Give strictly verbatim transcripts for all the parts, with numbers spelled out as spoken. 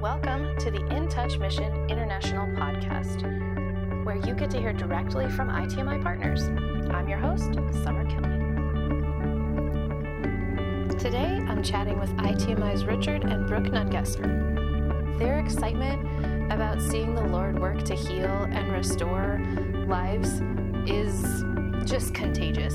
Welcome to the In Touch Mission International podcast, where you get to hear directly from I T M I partners. I'm your host, Summer Kilby. Today, I'm chatting with I T M I's Richard and Brooke Nungesser. Their excitement about seeing the Lord work to heal and restore lives is just contagious.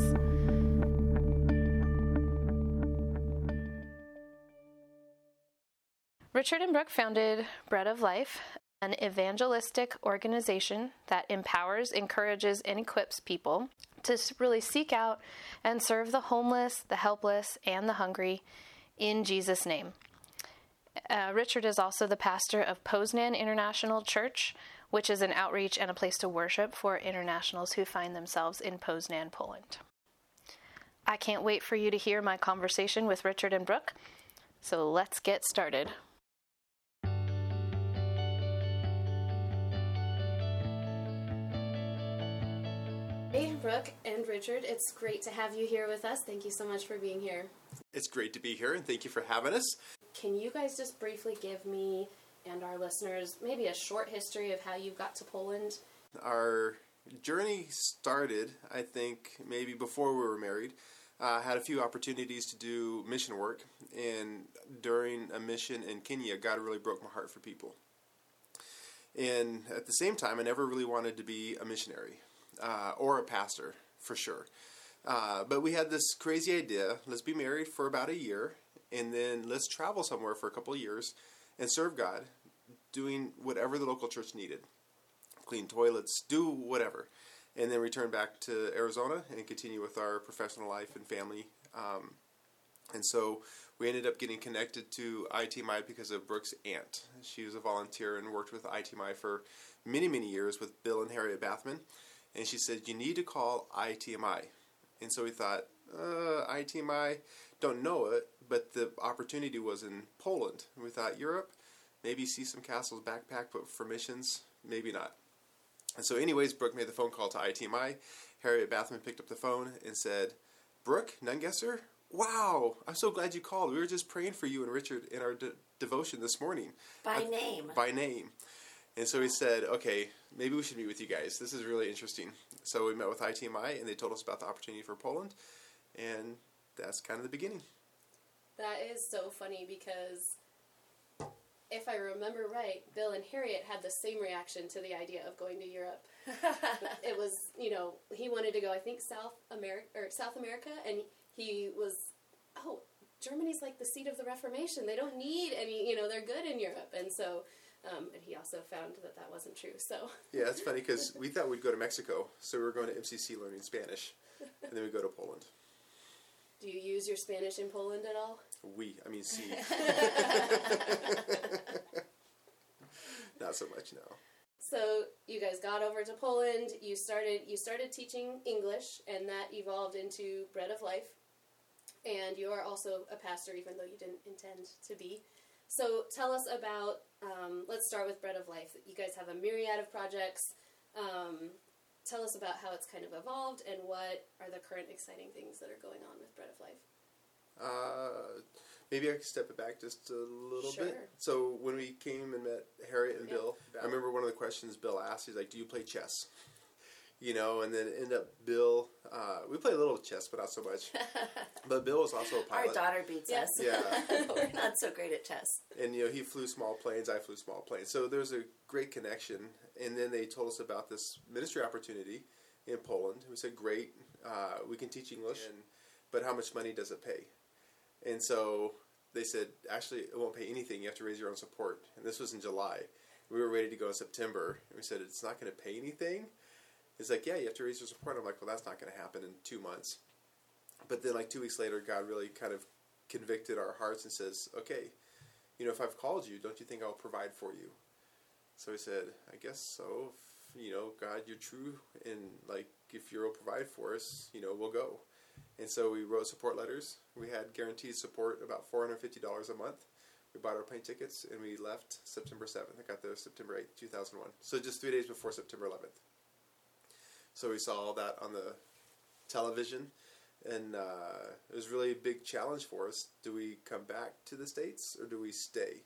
Richard and Brooke founded Bread of Life, an evangelistic organization that empowers, encourages, and equips people to really seek out and serve the homeless, the helpless, and the hungry in Jesus' name. Uh, Richard is also the pastor of Poznan International Church, which is an outreach and a place to worship for internationals who find themselves in Poznan, Poland. I can't wait for you to hear my conversation with Richard and Brooke, so let's get started. Hey, Brooke and Richard, it's great to have you here with us. Thank you so much for being here. It's great to be here, and thank you for having us. Can you guys just briefly give me and our listeners maybe a short history of how you got to Poland? Our journey started, I think, maybe before we were married. I uh, had a few opportunities to do mission work, and during a mission in Kenya, God really broke my heart for people. And at the same time, I never really wanted to be a missionary. Uh, or a pastor, for sure. Uh, but we had this crazy idea, let's be married for about a year, and then let's travel somewhere for a couple of years and serve God, doing whatever the local church needed. Clean toilets, do whatever. And then return back to Arizona and continue with our professional life and family. Um, and so we ended up getting connected to I T M I because of Brooke's aunt. She was a volunteer and worked with I T M I for many, many years with Bill and Harriet Bathman. And she said, you need to call I T M I. And so we thought, uh, I T M I, don't know it, but the opportunity was in Poland. And we thought, Europe, maybe see some castles backpack, but for missions, maybe not. And so anyways, Brooke made the phone call to I T M I. Harriet Bathman picked up the phone and said, Brooke Nungesser, wow, I'm so glad you called. We were just praying for you and Richard in our de- devotion this morning. By uh, name. By name. And so we said, okay, maybe we should meet with you guys. This is really interesting. So we met with I T M I, and they told us about the opportunity for Poland, and that's kind of the beginning. That is so funny because if I remember right, Bill and Harriet had the same reaction to the idea of going to Europe. It was, you know, he wanted to go, I think, South America, or South America, and he was, oh, Germany's like the seat of the Reformation. They don't need any, you know, they're good in Europe, and so... Um, and he also found that that wasn't true, so... Yeah, it's funny, because we thought we'd go to Mexico, so we were going to M C C learning Spanish, and then we go to Poland. Do you use your Spanish in Poland at all? We, I mean, si. Not so much, no. So, you guys got over to Poland, you started, you started teaching English, and that evolved into Bread of Life, and you are also a pastor, even though you didn't intend to be. So tell us about, um, let's start with Bread of Life. You guys have a myriad of projects. Um, tell us about how it's kind of evolved and what are the current exciting things that are going on with Bread of Life. Uh, maybe I could step it back just a little Sure. bit. So when we came and met Harriet and Yeah. Bill, I remember one of the questions Bill asked, he's like, do you play chess? You know, and then end up Bill, uh, we play a little chess, but not so much. But Bill was also a pilot. Our daughter beats Yes. us. Yeah. We're not so great at chess. And, you know, he flew small planes, I flew small planes. So there's a great connection. And then they told us about this ministry opportunity in Poland. We said, great, uh, we can teach English, and, but how much money does it pay? And so they said, actually, it won't pay anything. You have to raise your own support. And this was in July. We were ready to go in September. And we said, it's not going to pay anything? It's like, yeah, you have to raise your support. I'm like, well, that's not going to happen in two months. But then like two weeks later, God really kind of convicted our hearts and says, okay, you know, if I've called you, don't you think I'll provide for you? So we said, I guess so. If, you know, God, you're true. And like, if you'll provide for us, you know, we'll go. And so we wrote support letters. We had guaranteed support about four hundred fifty dollars a month. We bought our plane tickets and we left September seventh. I got there September eighth, two thousand one. So just three days before September eleventh. So we saw all that on the television, and uh, it was really a big challenge for us. Do we come back to the States, or do we stay?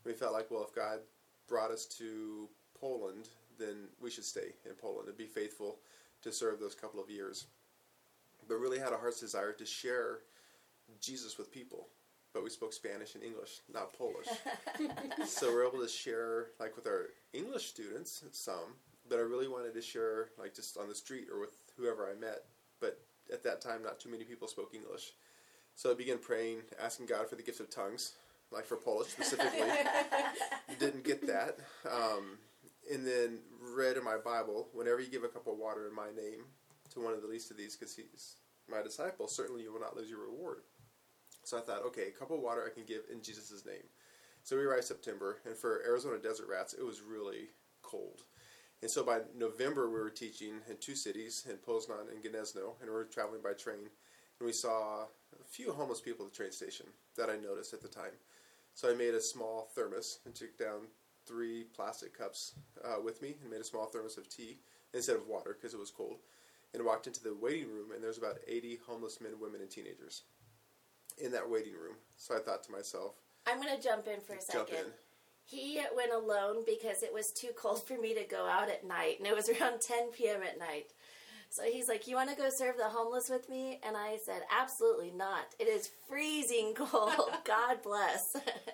We felt like, well, if God brought us to Poland, then we should stay in Poland and be faithful to serve those couple of years. But really had a heart's desire to share Jesus with people. But we spoke Spanish and English, not Polish. So we were able to share, like, with our English students, some, but I really wanted to share, like, just on the street or with whoever I met. But at that time, not too many people spoke English. So I began praying, asking God for the gift of tongues, like for Polish specifically. Didn't get that. Um, and then read in my Bible, whenever you give a cup of water in my name to one of the least of these, because he's my disciple, certainly you will not lose your reward. So I thought, okay, a cup of water I can give in Jesus' name. So we arrived September, and for Arizona desert rats, it was really cold. And so by November, we were teaching in two cities, in Poznan and Gniezno, and we were traveling by train. And we saw a few homeless people at the train station that I noticed at the time. So I made a small thermos and took down three plastic cups uh, with me and made a small thermos of tea instead of water because it was cold. And walked into the waiting room, and there's about eighty homeless men, women, and teenagers in that waiting room. So I thought to myself, I'm going to jump in for a jump second. in. He went alone because it was too cold for me to go out at night, and it was around ten p.m. at night. So he's like, you want to go serve the homeless with me? And I said, absolutely not. It is freezing cold. God bless.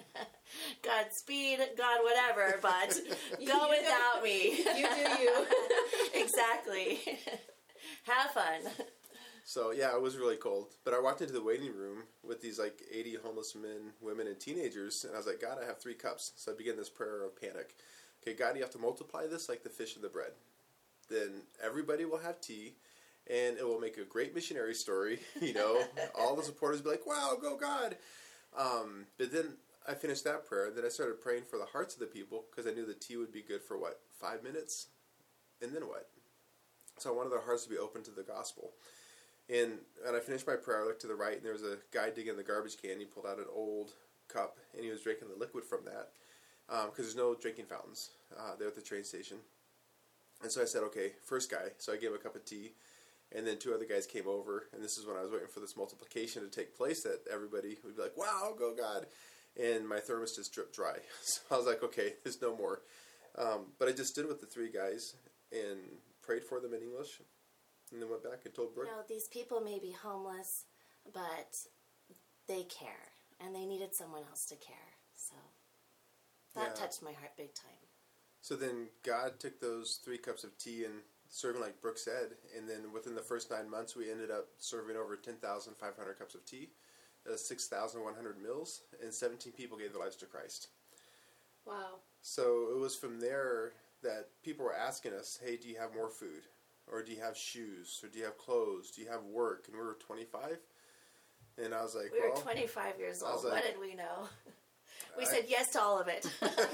Godspeed, God whatever, but go without me. You do you. Exactly. Have fun. So yeah, it was really cold. But I walked into the waiting room with these like eighty homeless men, women, and teenagers, and I was like, God, I have three cups. So I began this prayer of panic. Okay, God, you have to multiply this like the fish and the bread. Then everybody will have tea, and it will make a great missionary story. You know, all the supporters will be like, wow, go God. Um, but then I finished that prayer, and then I started praying for the hearts of the people, because I knew the tea would be good for, what, five minutes? And then what? So I wanted their hearts to be open to the gospel. And when I finished my prayer, I looked to the right, and there was a guy digging the garbage can. He pulled out an old cup, and he was drinking the liquid from that, because um, there's no drinking fountains uh, there at the train station. And so I said, okay, first guy. So I gave him a cup of tea, and then two other guys came over, and this is when I was waiting for this multiplication to take place, that everybody would be like, wow, go God. And my thermos just dripped dry. So I was like, okay, there's no more. Um, but I just stood with the three guys and prayed for them in English, and then went back and told Brooke. You know, these people may be homeless, but they care, and they needed someone else to care. So that Yeah. touched my heart big time. So then God took those three cups of tea and serving like Brooke said, and then within the first nine months we ended up serving over ten thousand five hundred cups of tea, uh, six thousand one hundred meals, and seventeen people gave their lives to Christ. Wow. So it was from there that people were asking us, hey, do you have more food? Or do you have shoes? Or do you have clothes? Do you have work? And we were twenty-five. And I was like, We well, were twenty-five years I was old. like- What did we know? We I- said yes to all of it.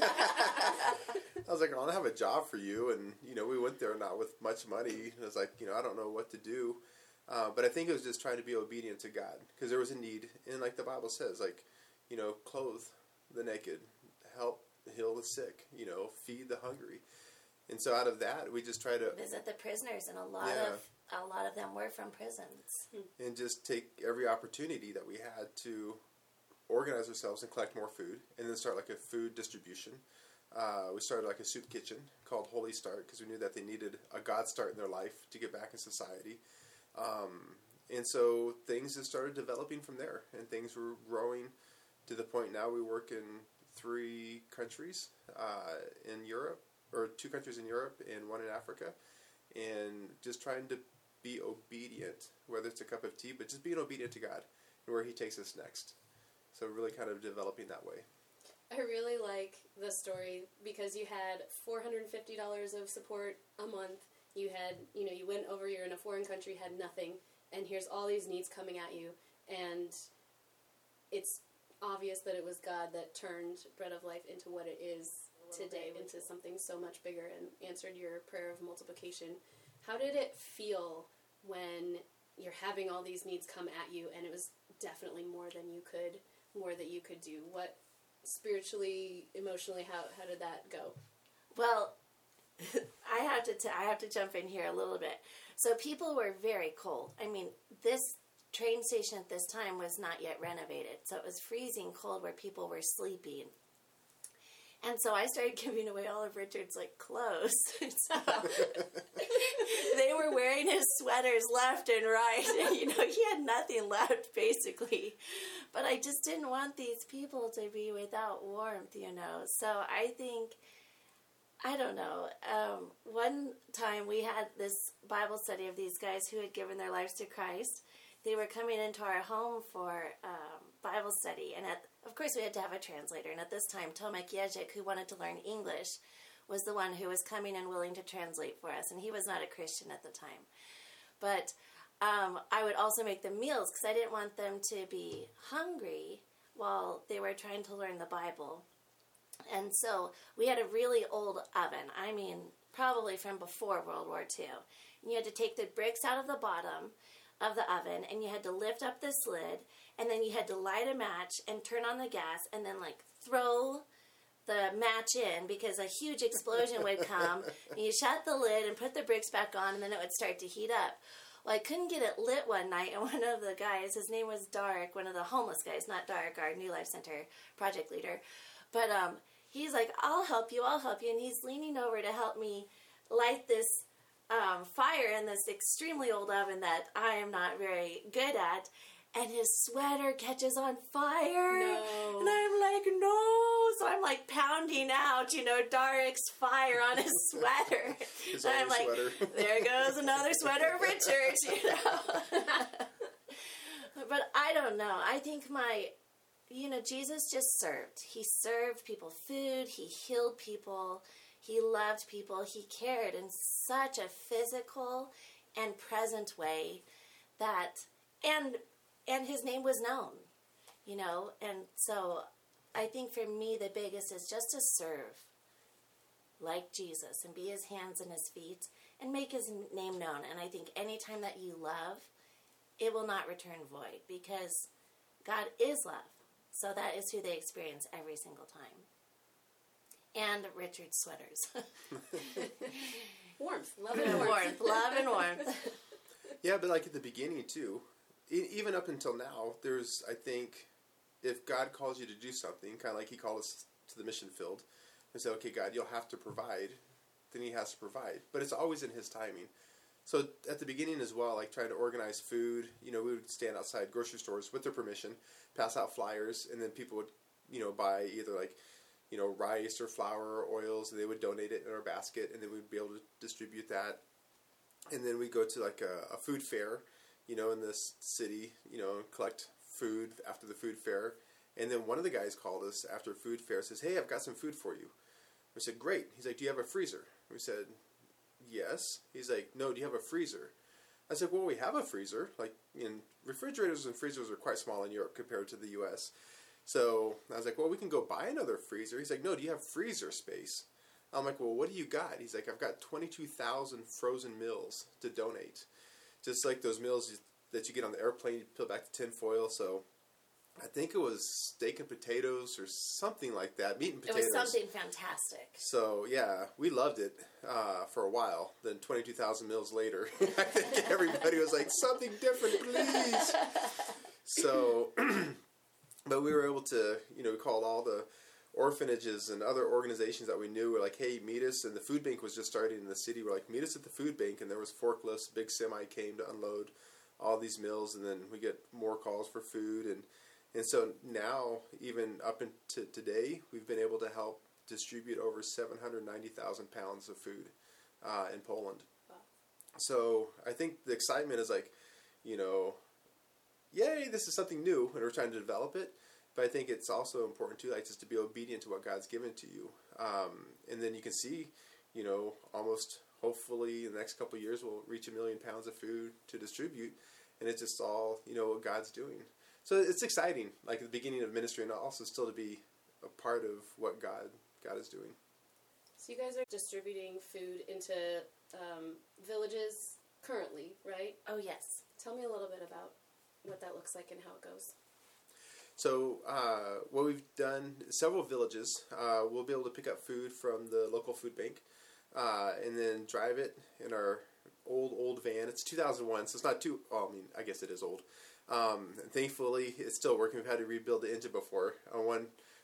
I was like, I don't have a job for you. And, you know, we went there not with much money. I was like, you know, I don't know what to do. Uh, but I think it was just trying to be obedient to God. Because there was a need. And like the Bible says, like, you know, clothe the naked, help heal the sick, you know, feed the hungry. And so out of that, we just try to... Visit the prisoners, and a lot Yeah. of a lot of them were from prisons. and just take every opportunity that we had to organize ourselves and collect more food, and then start like a food distribution. Uh, we started like a soup kitchen called Holy Start, because we knew that they needed a God start in their life to get back in society. Um, and so things just started developing from there, and things were growing to the point now we work in three countries uh, in Europe, or two countries in Europe and one in Africa, and just trying to be obedient, whether it's a cup of tea, but just being obedient to God and where He takes us next. So really kind of developing that way. I really like the story because you had four hundred fifty dollars of support a month. You had, you know, you went over, you're in a foreign country, had nothing, and here's all these needs coming at you. And it's obvious that it was God that turned Bread of Life into what it is today, into something so much bigger, and answered your prayer of multiplication. How did it feel when you're having all these needs come at you, and it was definitely more than you could, more that you could do? What, spiritually, emotionally, how how did that go? Well, I have to t- I have to jump in here a little bit. So people were very cold. I mean, this train station at this time was not yet renovated, so it was freezing cold where people were sleeping. And so I started giving away all of Richard's, like, clothes. So they were wearing his sweaters left and right. And, you know, he had nothing left, basically. But I just didn't want these people to be without warmth, you know. So I think, I don't know, um, one time we had this Bible study of these guys who had given their lives to Christ. They were coming into our home for um, Bible study. And, at, of course, we had to have a translator. And at this time, Tomek Jezik, who wanted to learn English, was the one who was coming and willing to translate for us. And he was not a Christian at the time. But um, I would also make them meals because I didn't want them to be hungry while they were trying to learn the Bible. And so we had a really old oven. I mean, probably from before World War Two. And you had to take the bricks out of the bottom of the oven, and you had to lift up this lid, and then you had to light a match and turn on the gas, and then, like, throw the match in because a huge explosion would come, and you shut the lid and put the bricks back on, and then it would start to heat up. Well, I couldn't get it lit one night, and one of the guys, his name was Dark, one of the homeless guys, not Dark, our New Life Center project leader, but um, he's like, I'll help you, I'll help you, and he's leaning over to help me light this um, fire in this extremely old oven that I am not very good at, and his sweater catches on fire, No. and I'm like, no, so I'm like pounding out, you know, Darik's fire on his sweater, His and I'm other like, sweater. there goes another sweater of Richard's, you know. But I don't know, I think my, you know, Jesus just served. He served people food, he healed people, he loved people, he cared in such a physical and present way that, and and his name was known, you know, and so I think for me the biggest is just to serve like Jesus and be his hands and his feet and make his name known. And I think anytime that you love, it will not return void because God is love. So that is who they experience every single time. And Richard's sweaters. Warmth. Love and warmth. warmth. Love and warmth. Yeah, but like at the beginning too, e- even up until now, there's, I think, if God calls you to do something, kind of like he called us to the mission field, and said, okay, God, you'll have to provide, then he has to provide. But it's always in his timing. So at the beginning as well, like trying to organize food, you know, we would stand outside grocery stores with their permission, pass out flyers, and then people would, you know, buy either like, you know, rice or flour or oils, and they would donate it in our basket, and then we'd be able to distribute that. And then we go to like a, a food fair, you know, in this city, you know, and collect food after the food fair. And then one of the guys called us after a food fair, says, hey, I've got some food for you. We said, great. He's like, do you have a freezer? We said, yes. He's like, no, do you have a freezer? I said, well, we have a freezer. Like, in refrigerators and freezers are quite small in Europe compared to the U S So I was like, well, we can go buy another freezer. He's like, no, do you have freezer space? I'm like, well, what do you got? He's like, I've got twenty-two thousand frozen meals to donate. Just like those meals that you get on the airplane, you peel back the tin foil. So I think it was steak and potatoes or something like that, meat and It potatoes. was something fantastic. So, yeah, we loved it uh, for a while. Then twenty-two thousand meals later, I think everybody was like, something different, please. So, but we were able to, you know, we called all the orphanages and other organizations that we knew. Were like, hey, meet us. And the food bank was just starting in the city. We're like, meet us at the food bank. And there was forklifts, big semi came to unload all these meals. And then we get more calls for food. And And so now, even up into today, we've been able to help distribute over seven hundred ninety thousand pounds of food uh, in Poland. Wow. So I think the excitement is like, you know, yay, this is something new, and we're trying to develop it. But I think it's also important, too, like just to be obedient to what God's given to you. Um, and then you can see, you know, almost, hopefully, in the next couple of years, we'll reach a million pounds of food to distribute. And it's just all, you know, what God's doing. So it's exciting, like at the beginning of ministry, and also still to be a part of what God God is doing. So you guys are distributing food into um, villages currently, right? Oh, yes. Tell me a little bit about what that looks like and how it goes. So uh, what we've done, several villages, uh, we'll be able to pick up food from the local food bank uh, and then drive it in our old, old van. It's two thousand one, so it's not too, well, I mean, I guess it is old. Um, and thankfully, it's still working. We've had to rebuild the engine before. On one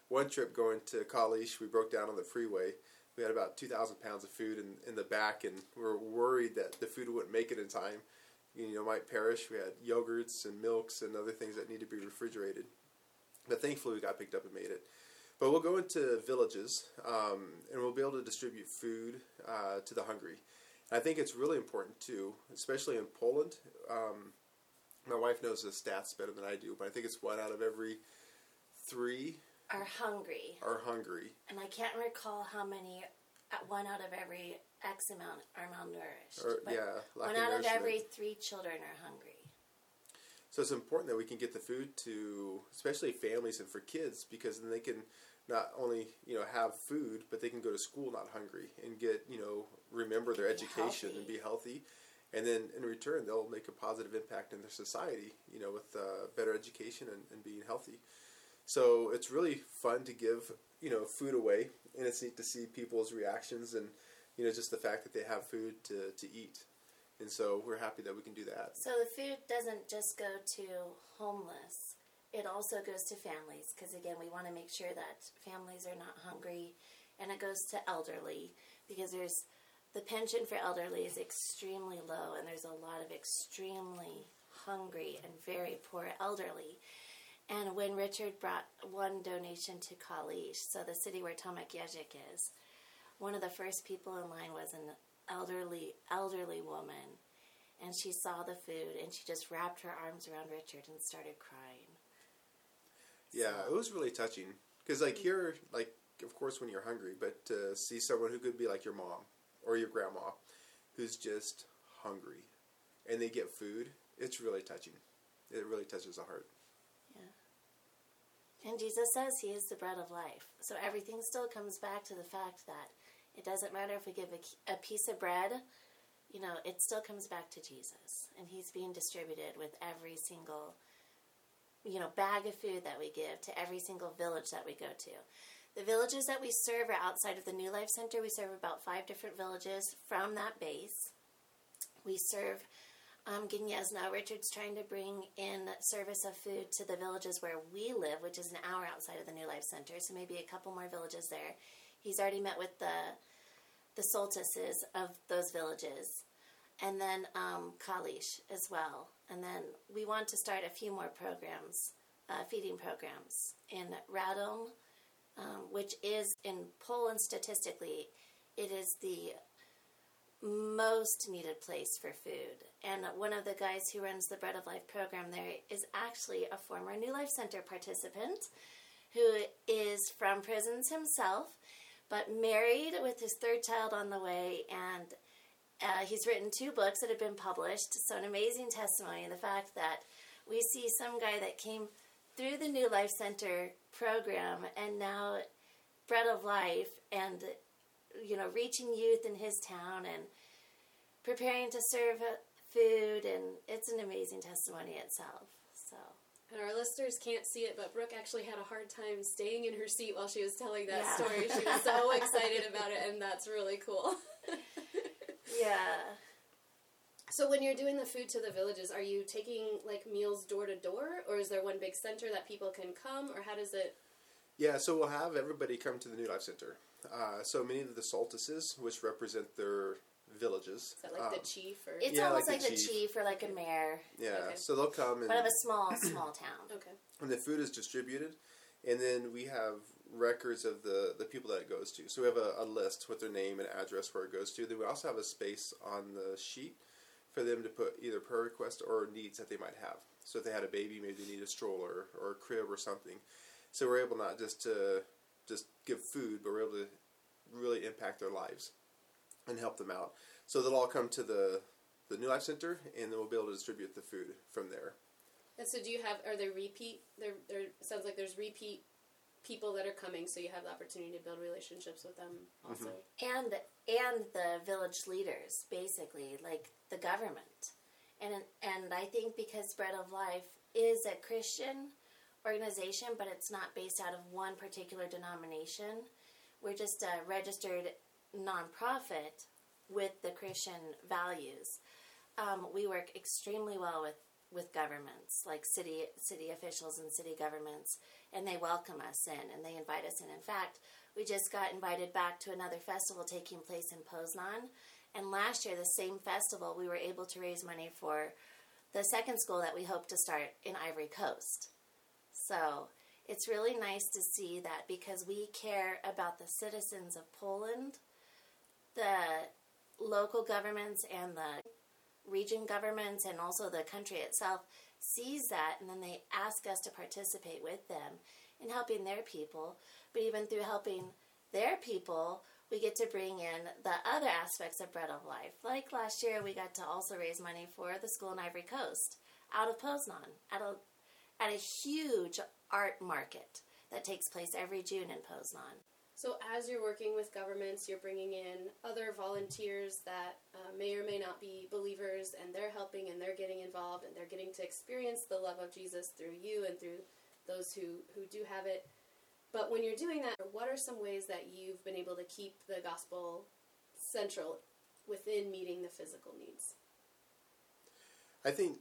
one trip going to Kalish, we broke down on the freeway. We had about two thousand pounds of food in, in the back, and we were worried that the food wouldn't make it in time. You know, might perish. We had yogurts and milks and other things that need to be refrigerated. But thankfully, we got picked up and made it. But we'll go into villages, um, and we'll be able to distribute food uh, to the hungry. And I think it's really important, too, especially in Poland. Um, my wife knows the stats better than I do, but I think it's one out of every three Are hungry. are hungry. And I can't recall how many, uh, one out of every X amount are malnourished. Or, but yeah, lack one of out of nourishment. every three children are hungry. So it's important that we can get the food to, especially families and for kids, because then they can not only, you know, have food, but they can go to school not hungry and get, you know, remember their Be education healthy. and be healthy. And then in return, they'll make a positive impact in their society, you know, with uh, better education and, and being healthy. So it's really fun to give, you know, food away, and it's neat to see people's reactions and, you know, just the fact that they have food to, to eat. And so we're happy that we can do that. So the food doesn't just go to homeless. It also goes to families, because again, we want to make sure that families are not hungry, and it goes to elderly, because there's the pension for elderly is extremely low, and there's a lot of extremely hungry and very poor elderly. And when Richard brought one donation to Kalisz, so the city where Tomek Jezik is, one of the first people in line was an elderly, elderly woman. And she saw the food, and she just wrapped her arms around Richard and started crying. Yeah, So- it was really touching. Because, like, here, like, of course, when you're hungry, but to see someone who could be like your mom or your grandma who's just hungry and they get food, it's really touching. It really touches the heart. And Jesus says he is the bread of life. So everything still comes back to the fact that it doesn't matter if we give a, a piece of bread, you know, it still comes back to Jesus. And he's being distributed with every single, you know, bag of food that we give to every single village that we go to. The villages that we serve are outside of the New Life Center. We serve about five different villages from that base. We serve Um, Gniezno. Richard's trying to bring in service of food to the villages where we live, which is an hour outside of the New Life Center, so maybe a couple more villages there. He's already met with the the solstices of those villages, and then um, Kalisz as well. And then we want to start a few more programs, uh, feeding programs in Radom, um, which is in Poland statistically, it is the most needed place for food. And one of the guys who runs the Bread of Life program there is actually a former New Life Center participant who is from prisons himself, but married with his third child on the way, and uh, he's written two books that have been published. So an amazing testimony, the fact that we see some guy that came through the New Life Center program and now Bread of Life, and you know, reaching youth in his town and preparing to serve food, and it's an amazing testimony itself. So, And our listeners can't see it, but Brooke actually had a hard time staying in her seat while she was telling that Yeah. story. She was so excited about it, and that's really cool. yeah. So when you're doing the food to the villages, are you taking like meals door to door, or is there one big center that people can come, or how does it? Yeah, so we'll have everybody come to the New Life Center. Uh, so many of the solstices, which represent their villages. Is that like um, the chief or? It's Yeah, almost like like, the the chief. chief or like a mayor, Yeah, Okay. so they'll come and, but of a small, small town. Okay. and the food is distributed, and then we have records of the, the people that it goes to. So we have a, a list with their name and address where it goes to. Then we also have a space on the sheet for them to put either prayer requests or needs that they might have. So if they had a baby, maybe they need a stroller or a crib or something. So we're able not just to just give food, but we're able to really impact their lives and help them out. So they'll all come to the, the New Life Center, and then we'll be able to distribute the food from there. And so do you have, are there repeat, there, there sounds like there's repeat people that are coming, so you have the opportunity to build relationships with them also. And and the village leaders, basically, like the government. And and I think because Bread of Life is a Christian organization, but it's not based out of one particular denomination. We're just a registered nonprofit with the Christian values. Um, we work extremely well with, with governments, like city city officials and city governments, and they welcome us in and they invite us in. In fact, we just got invited back to another festival taking place in Poznan. And last year, the same festival, we were able to raise money for the second school that we hope to start in Ivory Coast. So it's really nice to see that because we care about the citizens of Poland, the local governments and the region governments and also the country itself sees that, and then they ask us to participate with them in helping their people. But even through helping their people, we get to bring in the other aspects of Bread of Life. Like last year, we got to also raise money for the school in Ivory Coast out of Poznan at a, at a huge art market that takes place every June in Poznan. So as you're working with governments, you're bringing in other volunteers that uh, may or may not be believers, and they're helping and they're getting involved and they're getting to experience the love of Jesus through you and through those who, who do have it. But when you're doing that, what are some ways that you've been able to keep the gospel central within meeting the physical needs? I think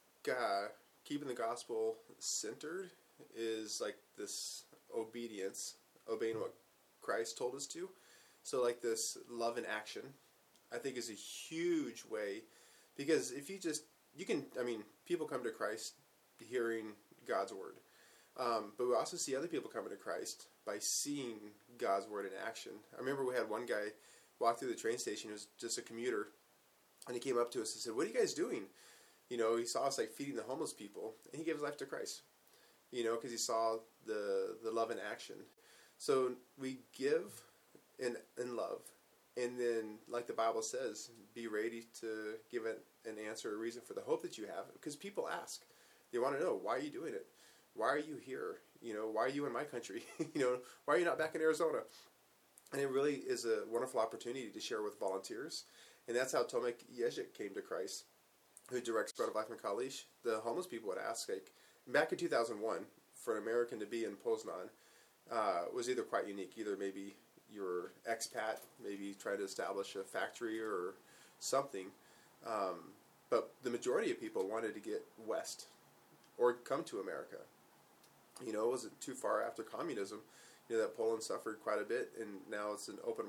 uh, keeping the gospel centered is like this obedience, obeying what Christ told us to. So like this love in action, I think is a huge way, because if you just, you can, I mean, people come to Christ hearing God's word. Um, but we also see other people coming to Christ by seeing God's word in action. I remember we had one guy walk through the train station. He was just a commuter, and he came up to us and said, "What are you guys doing?" You know, he saw us like feeding the homeless people, and he gave his life to Christ. You know, because he saw the the love in action. So we give in in love, and then, like the Bible says, be ready to give an, an answer, a reason for the hope that you have. Because people ask, they want to know, why are you doing it? Why are you here? You know, why are you in my country? You know, why are you not back in Arizona? And it really is a wonderful opportunity to share with volunteers. And that's how Tomek Jezik came to Christ, who directs Bread of Life in Kalisz. The homeless people would ask, like, back in two thousand one, for an American to be in Poznan uh, was either quite unique. Either maybe you're expat, maybe trying to establish a factory or something. Um, but the majority of people wanted to get west or come to America. You know, it wasn't too far after communism, you know, that Poland suffered quite a bit, and now it's an open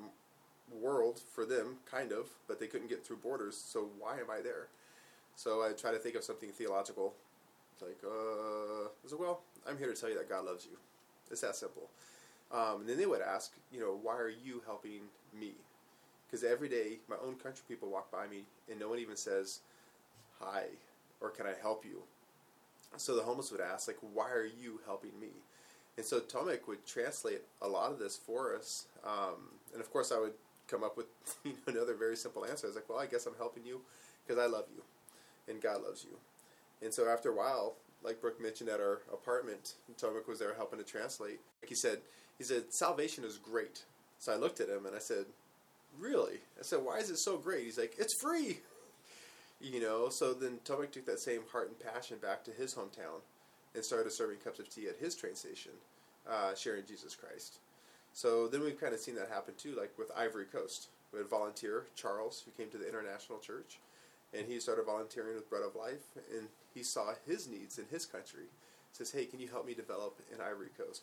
world for them, kind of, but they couldn't get through borders, so why am I there? So I try to think of something theological. It's like, uh, I said, well, I'm here to tell you that God loves you. It's that simple. Um, and then they would ask, you know, why are you helping me? Because every day, my own country people walk by me, and no one even says, hi, or can I help you? So the homeless would ask, like, why are you helping me? And so Tomek would translate a lot of this for us. Um, and of course, I would come up with you know, another very simple answer. I was like, well, I guess I'm helping you because I love you, and God loves you. And so after a while, like Brooke mentioned at our apartment, Tomek was there helping to translate. Like he said, he said, salvation is great. So I looked at him and I said, really? I said, why is it so great? He's like, it's free. You know, so then Tomek took that same heart and passion back to his hometown and started serving cups of tea at his train station, uh, sharing Jesus Christ. So then we've kind of seen that happen too, like with Ivory Coast. We had a volunteer, Charles, who came to the International Church, and he started volunteering with Bread of Life, and he saw his needs in his country. He says, hey, can you help me develop in Ivory Coast?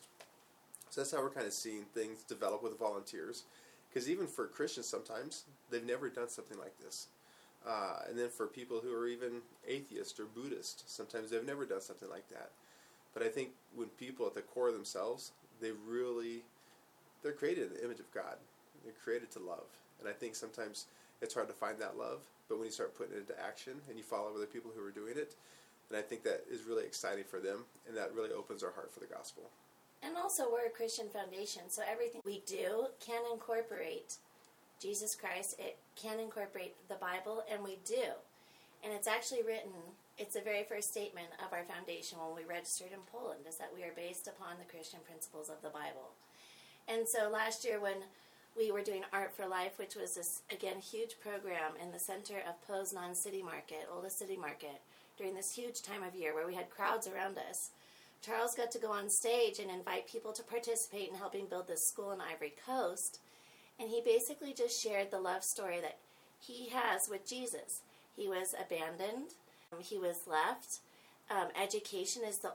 So that's how we're kind of seeing things develop with volunteers. Because even for Christians sometimes, they've never done something like this. Uh, and then for people who are even atheist or Buddhist, sometimes they've never done something like that. But I think when people at the core of themselves, they really, they're created in the image of God. They're created to love. And I think sometimes it's hard to find that love, but when you start putting it into action and you follow other people who are doing it, then I think that is really exciting for them, and that really opens our heart for the gospel. And also, we're a Christian foundation, so everything we do can incorporate Jesus Christ. It can incorporate the Bible, and we do. And it's actually written, it's the very first statement of our foundation when we registered in Poland, is that we are based upon the Christian principles of the Bible. And so last year when we were doing Art for Life, which was this, again, huge program in the center of Poznan City Market, oldest city market, during this huge time of year where we had crowds around us, Charles got to go on stage and invite people to participate in helping build this school in Ivory Coast. And he basically just shared the love story that he has with Jesus. He was abandoned. He was left. Um, education is the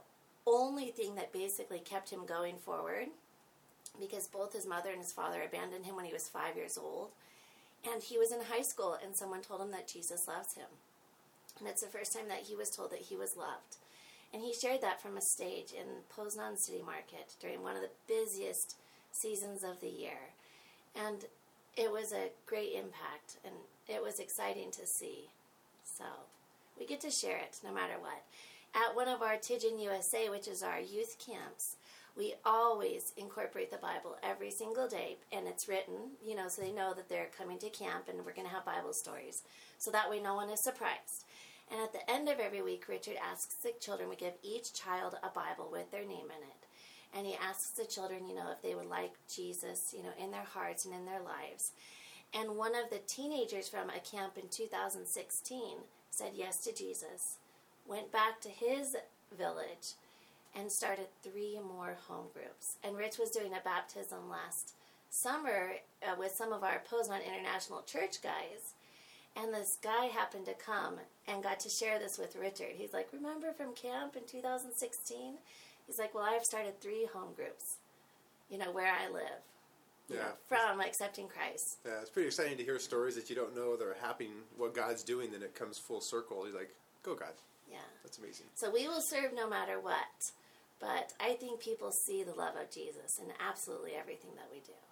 only thing that basically kept him going forward, because both his mother and his father abandoned him when he was five years old. And he was in high school, and someone told him that Jesus loves him. And it's the first time that he was told that he was loved. And he shared that from a stage in Poznan City Market during one of the busiest seasons of the year. And it was a great impact, and it was exciting to see. So we get to share it no matter what. At one of our Tidjin U S A, which is our youth camps, we always incorporate the Bible every single day, and it's written, you know, so they know that they're coming to camp and we're going to have Bible stories. So that way no one is surprised. And at the end of every week, Richard asks the children, we give each child a Bible with their name in it. And he asks the children, you know, if they would like Jesus, you know, in their hearts and in their lives. And one of the teenagers from a camp in two thousand sixteen said yes to Jesus, went back to his village, and started three more home groups. And Rich was doing a baptism last summer uh, with some of our Poznan International Church guys. And this guy happened to come and got to share this with Richard. He's like, remember from camp in two thousand sixteen? He's like, well, I've started three home groups, you know, where I live. You Yeah. know, from accepting Christ. Yeah, it's pretty exciting to hear stories that you don't know that are happening, what God's doing, then it comes full circle. He's like, go God. Yeah. That's amazing. So we will serve no matter what. But I think people see the love of Jesus in absolutely everything that we do.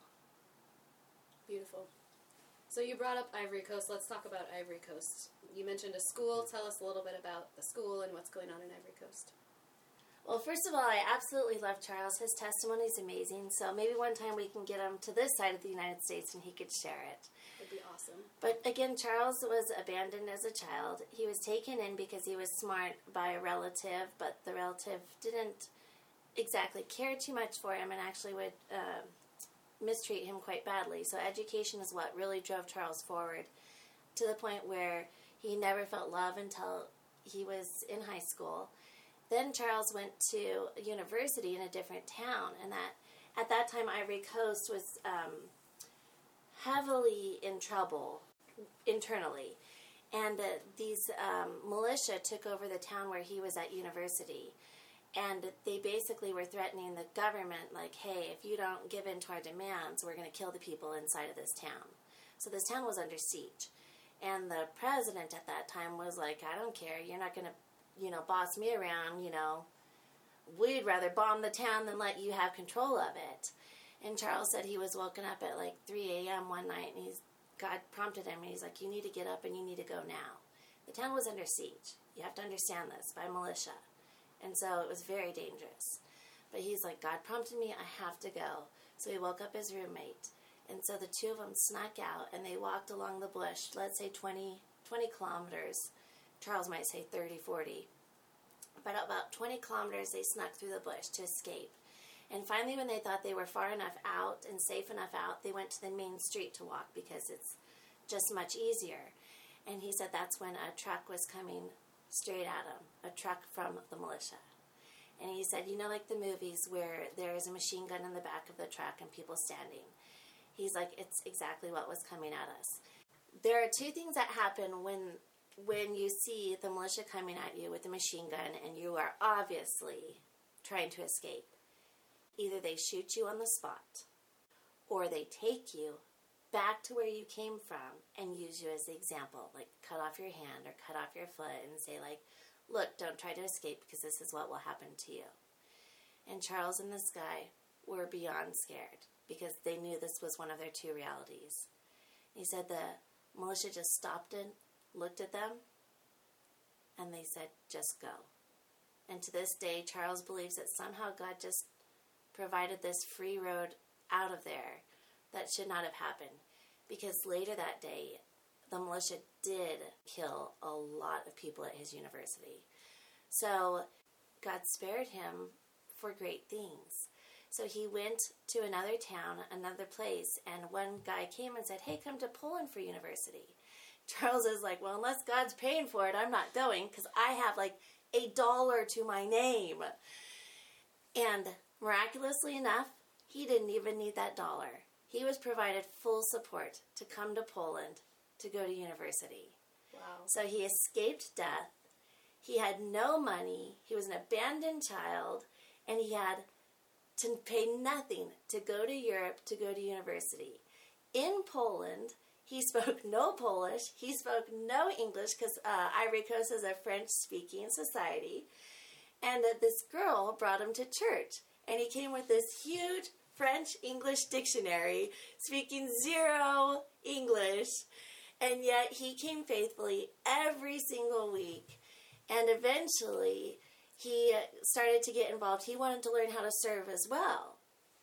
Beautiful. So you brought up Ivory Coast. Let's talk about Ivory Coast. You mentioned a school. Tell us a little bit about the school and what's going on in Ivory Coast. Well, first of all, I absolutely love Charles. His testimony is amazing. So maybe one time we can get him to this side of the United States and he could share it. That'd be awesome. But again, Charles was abandoned as a child. He was taken in because he was smart by a relative, but the relative didn't exactly care too much for him and actually would uh, mistreat him quite badly. So education is what really drove Charles forward to the point where he never felt love until he was in high school. Then Charles went to university in a different town, and that at that time Ivory Coast was um, heavily in trouble internally. And uh, these um, militia took over the town where he was at university. And they basically were threatening the government, like, hey, if you don't give in to our demands, we're going to kill the people inside of this town. So this town was under siege. And the president at that time was like, I don't care, you're not going to, you know, boss me around, you know. We'd rather bomb the town than let you have control of it. And Charles said he was woken up at like three a.m. one night, and he's, God prompted him, and he's like, you need to get up and you need to go now. The town was under siege. You have to understand this, by militia. And so it was very dangerous. But he's like, God prompted me, I have to go. So he woke up his roommate. And so the two of them snuck out, and they walked along the bush, let's say twenty, twenty kilometers. Charles might say thirty, forty. But about twenty kilometers, they snuck through the bush to escape. And finally, when they thought they were far enough out and safe enough out, they went to the main street to walk because it's just much easier. And he said that's when a truck was coming straight at him, a truck from the militia. And he said, you know, like the movies where there is a machine gun in the back of the truck and people standing. He's like, it's exactly what was coming at us. There are two things that happen when when you see the militia coming at you with a machine gun and you are obviously trying to escape. Either they shoot you on the spot, or they take you back to where you came from and use you as the example, like cut off your hand or cut off your foot and say like, look, don't try to escape because this is what will happen to you. And Charles and this guy were beyond scared because they knew this was one of their two realities. He said the militia just stopped and looked at them and they said, just go. And to this day, Charles believes that somehow God just provided this free road out of there that should not have happened. Because later that day, the militia did kill a lot of people at his university. So God spared him for great things. So he went to another town, another place, and one guy came and said, hey, come to Poland for university. Charles is like, well, unless God's paying for it, I'm not going because I have like a dollar to my name. And miraculously enough, he didn't even need that dollar. He was provided full support to come to Poland to go to university. Wow. So he escaped death. He had no money. He was an abandoned child, and he had to pay nothing to go to Europe to go to university. In Poland, he spoke no Polish. He spoke no English because uh, Ivory Coast is a French-speaking society. And uh, this girl brought him to church. And he came with this huge French-English dictionary, speaking zero English. And yet he came faithfully every single week. And eventually he started to get involved. He wanted to learn how to serve as well.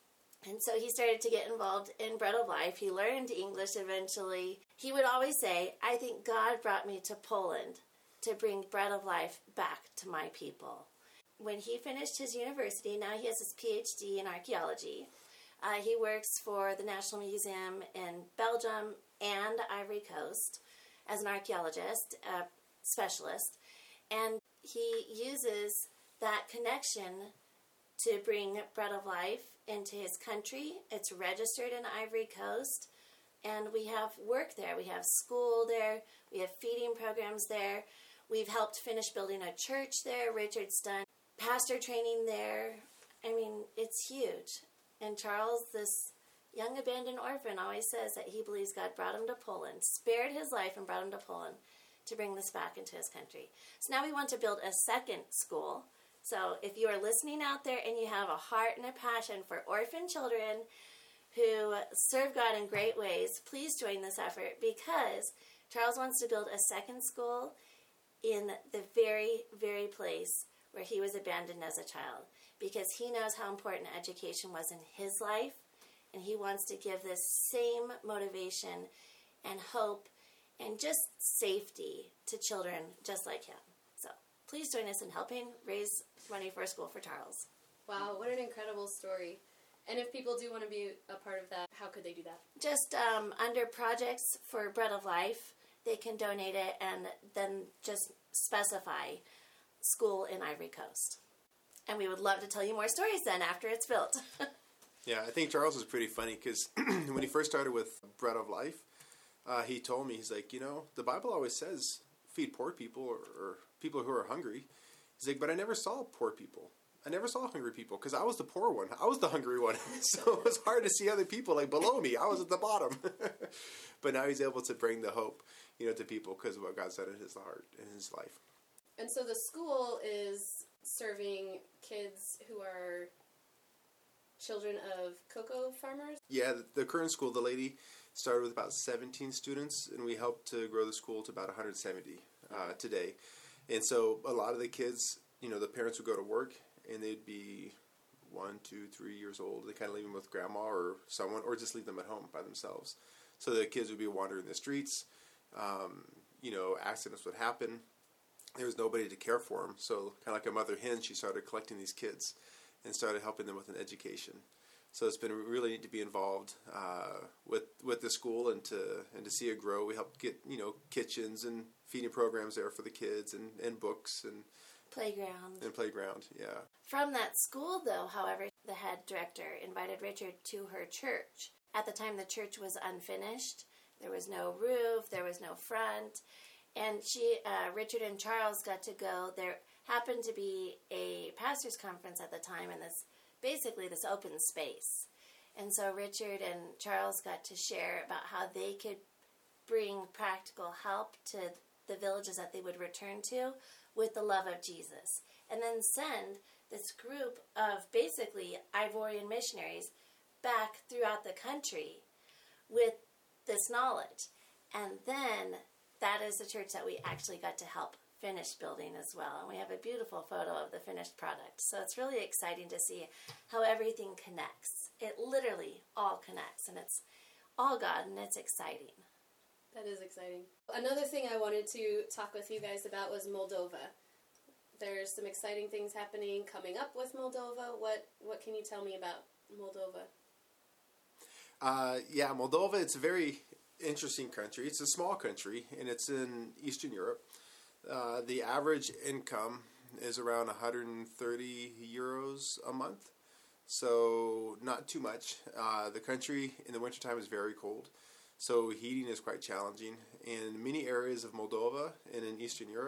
And so he started to get involved in Bread of Life. He learned English eventually. He would always say, I think God brought me to Poland to bring Bread of Life back to my people. When he finished his university, now he has his P H D in archaeology. Uh, he works for the National Museum in Belgium and Ivory Coast as an archaeologist, a specialist. And he uses that connection to bring Bread of Life into his country. It's registered in Ivory Coast. And we have work there. We have school there. We have feeding programs there. We've helped finish building a church there. Richard's done pastor training there. I mean, it's huge. And Charles, this young abandoned orphan, always says that he believes God brought him to Poland, spared his life and brought him to Poland to bring this back into his country. So now we want to build a second school. So if you are listening out there and you have a heart and a passion for orphan children who serve God in great ways, please join this effort, because Charles wants to build a second school in the very, very place where he was abandoned as a child, because he knows how important education was in his life, and he wants to give this same motivation and hope and just safety to children just like him. So please join us in helping raise money for a school for Charles. Wow, what an incredible story. And if people do want to be a part of that, how could they do that? Just um, under projects for Bread of Life, they can donate it and then just specify school in Ivory Coast. And we would love to tell you more stories then after it's built. Yeah, I think Charles was pretty funny because when he first started with Bread of Life, uh, he told me, he's like, you know, the Bible always says feed poor people or, or people who are hungry. He's like, but I never saw poor people. I never saw hungry people because I was the poor one. I was the hungry one. So it was hard to see other people like below me. I was at the bottom. But now he's able to bring the hope, you know, to people because of what God said in his heart, in his life. And so the school is serving kids who are children of cocoa farmers? Yeah, the, the current school, the lady started with about seventeen students, and we helped to grow the school to about one hundred seventy uh, today. And so a lot of the kids, you know, the parents would go to work, and they'd be one, two, three years old. They kind of leave them with grandma or someone, or just leave them at home by themselves. So the kids would be wandering the streets. Um, you know, accidents would happen. There was nobody to care for them. So kind of like a mother hen, she started collecting these kids and started helping them with an education. So it's been really neat to be involved uh, with with the school and to and to see it grow. We helped get, you know, kitchens and feeding programs there for the kids, and, and books and Playground. and playground. Yeah. From that school, though, however, the head director invited Richard to her church. At the time, the church was unfinished. There was no roof. There was no front. And she, uh, Richard and Charles got to go. There happened to be a pastor's conference at the time in this, basically this open space. And so Richard and Charles got to share about how they could bring practical help to the villages that they would return to with the love of Jesus. And then send this group of basically Ivorian missionaries back throughout the country with this knowledge. And then that is the church that we actually got to help finish building as well. And we have a beautiful photo of the finished product. So it's really exciting to see how everything connects. It literally all connects, and it's all God, and it's exciting. That is exciting. Another thing I wanted to talk with you guys about was Moldova. There's some exciting things happening coming up with Moldova. What what can you tell me about Moldova? Uh, yeah, Moldova, it's a very interesting country. It's a small country, and it's in Eastern Europe. Uh, the average income is around one hundred thirty euros a month, so not too much. Uh, the country in the wintertime is very cold, so heating is quite challenging. In many areas of Moldova and in Eastern Europe,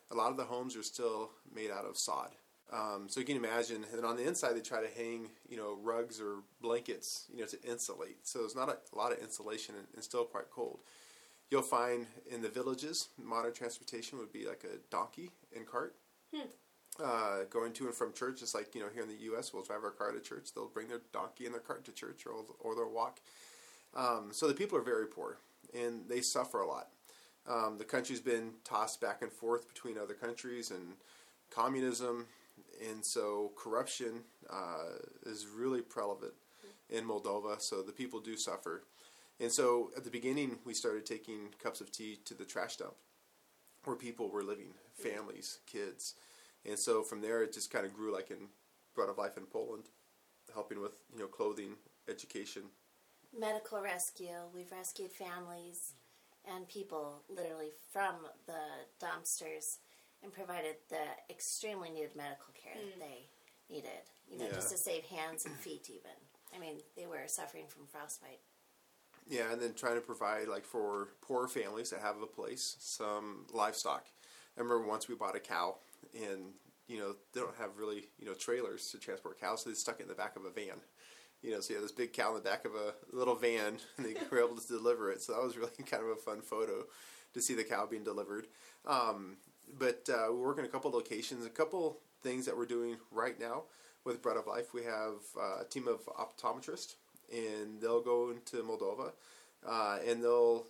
a lot of the homes are still made out of sod. Um, so you can imagine, and on the inside they try to hang, you know, rugs or blankets, you know, to insulate. So there's not a, a lot of insulation and, and still quite cold. You'll find in the villages, modern transportation would be like a donkey and cart. Hmm. Uh, going to and from church, just like, you know, here in the U S, we'll drive our car to church. They'll bring their donkey and their cart to church, or, or they'll walk. Um, so the people are very poor, and they suffer a lot. Um, the country's been tossed back and forth between other countries and communism, and so corruption uh, is really prevalent in Moldova, so the people do suffer. And so at the beginning, we started taking cups of tea to the trash dump where people were living, families, kids. And so from there, it just kind of grew like in Bread of Life in Poland, helping with, you know, clothing, education. Medical rescue. We've rescued families and people literally from the dumpsters and provided the extremely needed medical care mm. that they needed. You know, yeah. just to save hands and feet even. I mean, they were suffering from frostbite. Yeah, and then trying to provide, like, for poor families that have a place, some livestock. I remember once we bought a cow, and, you know, they don't have really, you know, trailers to transport cows, so they stuck it in the back of a van. You know, so you have this big cow in the back of a little van, and they were able to deliver it. So that was really kind of a fun photo to see the cow being delivered. Um, but uh, we work in a couple locations, a couple things that we're doing right now with Bread of Life. We have uh, a team of optometrists, and they'll go into Moldova, uh, and they'll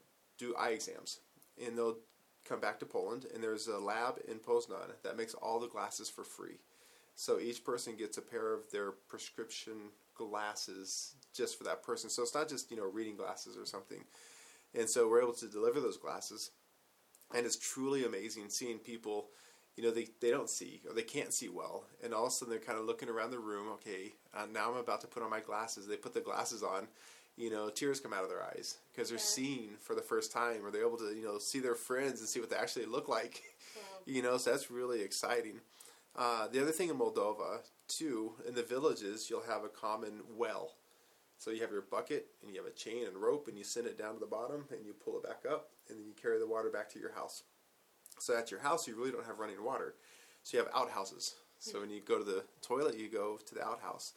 do eye exams, and they'll come back to Poland, and there's a lab in Poznan that makes all the glasses for free. So each person gets a pair of their prescription glasses just for that person. So it's not just, you know, reading glasses or something. And so we're able to deliver those glasses, and it's truly amazing seeing people, you know, they, they don't see, or they can't see well, and all of a sudden they're kind of looking around the room, okay, uh, now I'm about to put on my glasses. They put the glasses on, you know, tears come out of their eyes because they're yeah. seeing for the first time, or they're able to, you know, see their friends and see what they actually look like, wow. you know, so that's really exciting. Uh, the other thing in Moldova, too, in the villages, you'll have a common well. So you have your bucket, and you have a chain and rope, and you send it down to the bottom, and you pull it back up, and then you carry the water back to your house. So at your house, you really don't have running water. So you have outhouses. So when you go to the toilet, you go to the outhouse.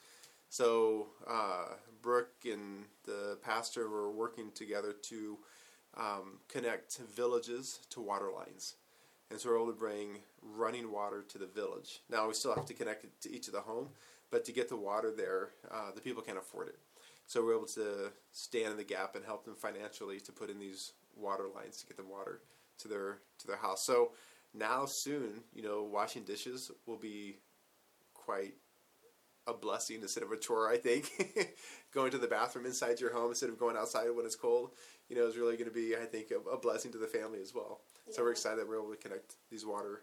So uh, Brooke and the pastor were working together to um, connect villages to water lines. And so we're able to bring running water to the village. Now we still have to connect it to each of the home, but to get the water there, uh, the people can't afford it. So we're able to stand in the gap and help them financially to put in these water lines to get the water to their to their house. So now soon, you know, washing dishes will be quite a blessing instead of a chore, I think. Going to the bathroom inside your home instead of going outside when it's cold, you know, is really going to be, I think, a, a blessing to the family as well. Yeah. So we're excited that we're able to connect these water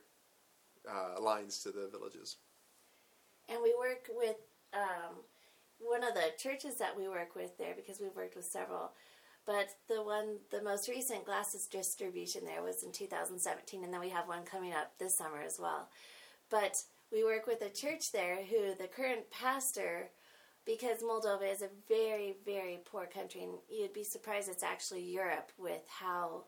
uh, lines to the villages. And we work with um, one of the churches that we work with there, because we've worked with several, but the one, the most recent glasses distribution there was in two thousand seventeen, and then we have one coming up this summer as well. But we work with a church there who the current pastor, because Moldova is a very, very poor country, and you'd be surprised it's actually Europe with how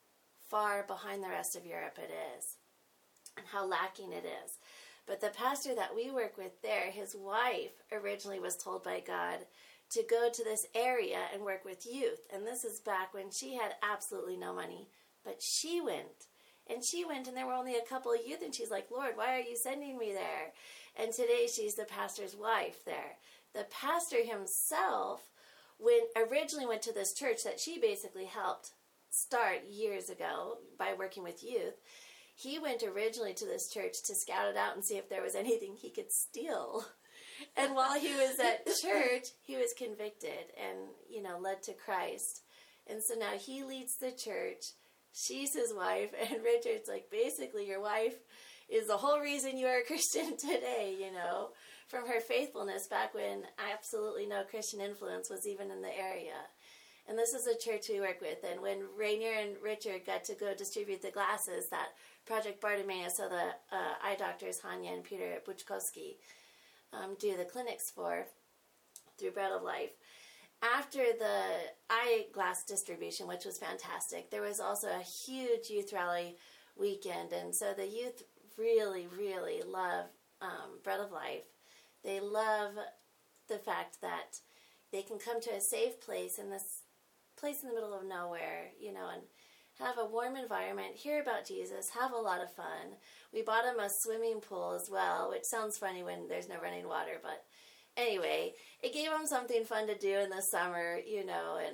far behind the rest of Europe it is and how lacking it is. But the pastor that we work with there, his wife originally was told by God to go to this area and work with youth. And this is back when she had absolutely no money. But she went. And she went, and there were only a couple of youth, and she's like, Lord, why are you sending me there? And today she's the pastor's wife there. The pastor himself went, originally went to this church that she basically helped start years ago by working with youth. He went originally to this church to scout it out and see if there was anything he could steal. And while he was at church, he was convicted and, you know, led to Christ. And so now he leads the church. She's his wife. And Richard's like, basically, your wife is the whole reason you are a Christian today, you know, from her faithfulness back when absolutely no Christian influence was even in the area. And this is a church we work with. And when Rainier and Richard got to go distribute the glasses that Project Bartimaeus, so the uh, eye doctors, Hanya and Peter Buchkowski, um, do the clinics for through Bread of Life, after the eyeglass distribution, which was fantastic, there was also a huge youth rally weekend. And so the youth really, really love um, Bread of Life. They love the fact that they can come to a safe place in this place in the middle of nowhere, you know, and have a warm environment, hear about Jesus, have a lot of fun. We bought them a swimming pool as well, which sounds funny when there's no running water, but anyway, it gave them something fun to do in the summer, you know, and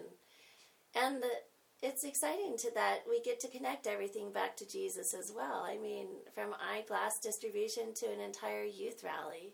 and the, it's exciting to that we get to connect everything back to Jesus as well. I mean, from eyeglass distribution to an entire youth rally.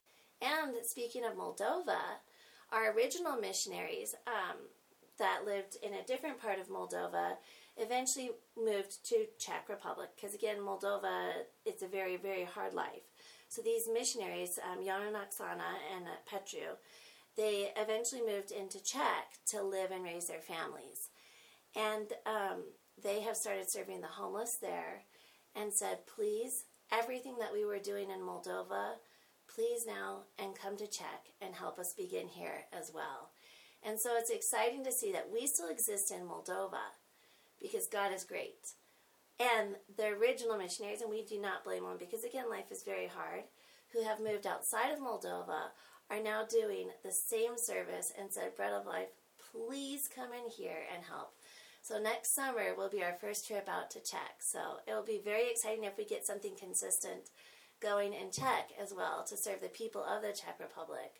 And speaking of Moldova, our original missionaries um, that lived in a different part of Moldova eventually moved to Czech Republic, because again, Moldova, it's a very, very hard life. So these missionaries, um, Jan and Oksana and uh, Petru, they eventually moved into Czech to live and raise their families. And um, they have started serving the homeless there and said, please, everything that we were doing in Moldova, please now and come to Czech and help us begin here as well. And so it's exciting to see that we still exist in Moldova because God is great. And the original missionaries, and we do not blame them because, again, life is very hard, who have moved outside of Moldova are now doing the same service and said, Bread of Life, please come in here and help. So next summer will be our first trip out to Czech. So it'll be very exciting if we get something consistent going in Czech as well to serve the people of the Czech Republic,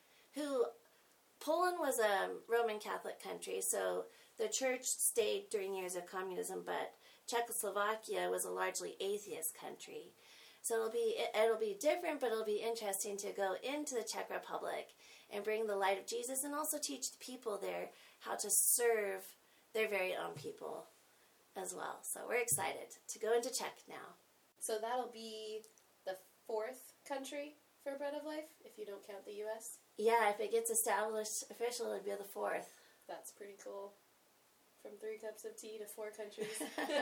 who Poland was a Roman Catholic country, so the church stayed during years of communism, but Czechoslovakia was a largely atheist country. So it'll be it'll be different, but it'll be interesting to go into the Czech Republic and bring the light of Jesus and also teach the people there how to serve their very own people as well. So we're excited to go into Czech now. So that'll be the fourth country for Bread of Life, if you don't count the U S? Yeah, if it gets established official, it'll be the fourth. That's pretty cool. From three cups of tea to four countries.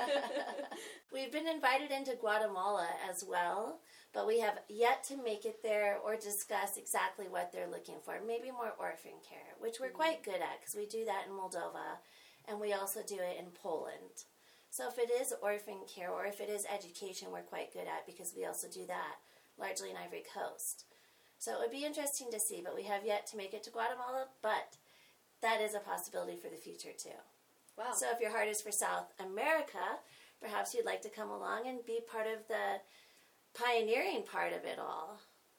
We've been invited into Guatemala as well, but we have yet to make it there or discuss exactly what they're looking for. Maybe more orphan care, which we're quite good at because we do that in Moldova, and we also do it in Poland. So if it is orphan care or if it is education, we're quite good at because we also do that largely in Ivory Coast. So it would be interesting to see, but we have yet to make it to Guatemala, but that is a possibility for the future too. Wow. So if your heart is for South America, perhaps you'd like to come along and be part of the pioneering part of it all.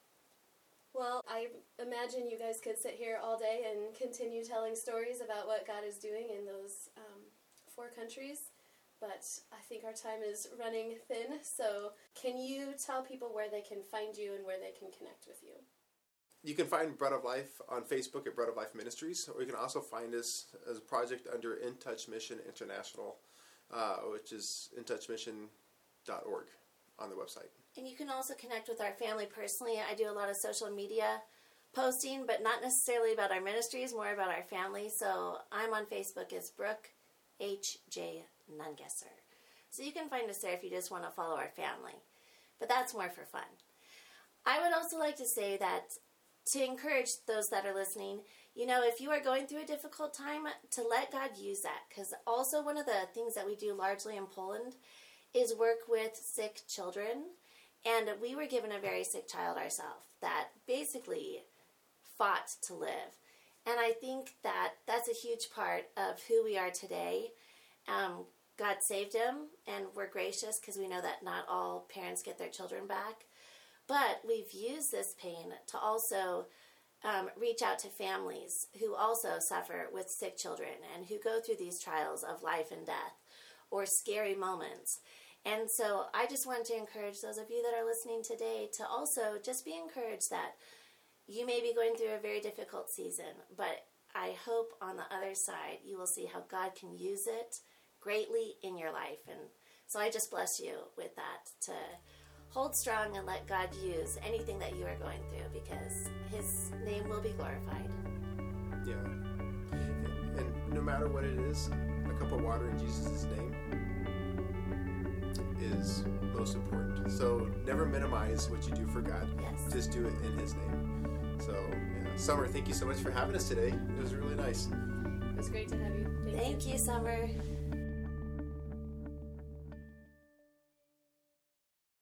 Well, I imagine you guys could sit here all day and continue telling stories about what God is doing in those um, four countries, but I think our time is running thin, so can you tell people where they can find you and where they can connect with you? You can find Bread of Life on Facebook at Bread of Life Ministries, or you can also find us as a project under In Touch Mission International, uh, which is in touch mission dot org on the website. And you can also connect with our family personally. I do a lot of social media posting, but not necessarily about our ministries, more about our family. So I'm on Facebook as Brooke H J Nungesser. So you can find us there if you just want to follow our family. But that's more for fun. I would also like to say that to encourage those that are listening, you know, if you are going through a difficult time, to let God use that. Because also one of the things that we do largely in Poland is work with sick children. And we were given a very sick child ourselves that basically fought to live. And I think that that's a huge part of who we are today. Um, God saved him, and we're gracious because we know that not all parents get their children back. But we've used this pain to also um, reach out to families who also suffer with sick children and who go through these trials of life and death or scary moments. And so I just want to encourage those of you that are listening today to also just be encouraged that you may be going through a very difficult season, but I hope on the other side you will see how God can use it greatly in your life. And so I just bless you with that, to hold strong and let God use anything that you are going through, because his name will be glorified. Yeah. And no matter what it is, a cup of water in Jesus' name is most important. So never minimize what you do for God. Yes. Just do it in his name. So, yeah. Summer, thank you so much for having us today. It was really nice. It was great to have you. Thank, Thank you. you, Summer.